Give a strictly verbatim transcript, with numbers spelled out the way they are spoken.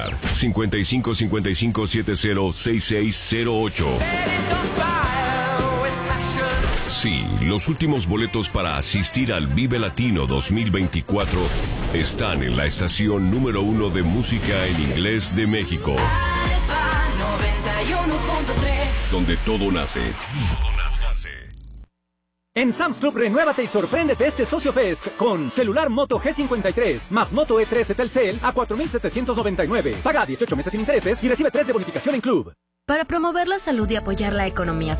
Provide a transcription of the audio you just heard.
cincuenta y cinco cincuenta y cinco setenta sesenta y seis cero ocho. Sí, los últimos boletos para asistir al Vive Latino dos mil veinticuatro están en la estación número uno de música en inglés de México. noventa y uno punto tres. Donde todo nace. Todo nace. En Sam's Club, renuévate y sorpréndete este Socio Fest con celular Moto G cincuenta y tres más Moto E trece Telcel a cuatro mil setecientos noventa y nueve. Paga dieciocho meses sin intereses y recibe tres de bonificación en Club. Para promover la salud y apoyar la economía